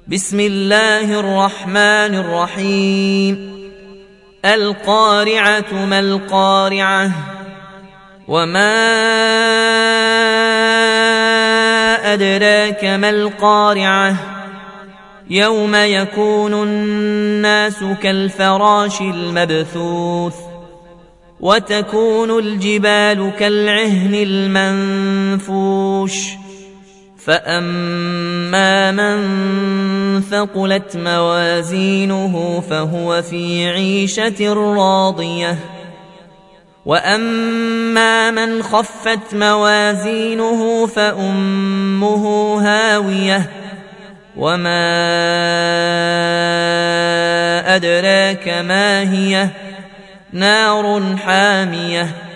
بسم الله الرحمن الرحيم القارعة ما القارعة وما أدراك ما القارعة يوم يكون الناس كالفراش المبثوث وتكون الجبال كالعهن المنفوش فأما من ثقلت موازينه فهو في عيشة راضية وأما من خفت موازينه فأمه هاوية وما أدراك ما هي نار حامية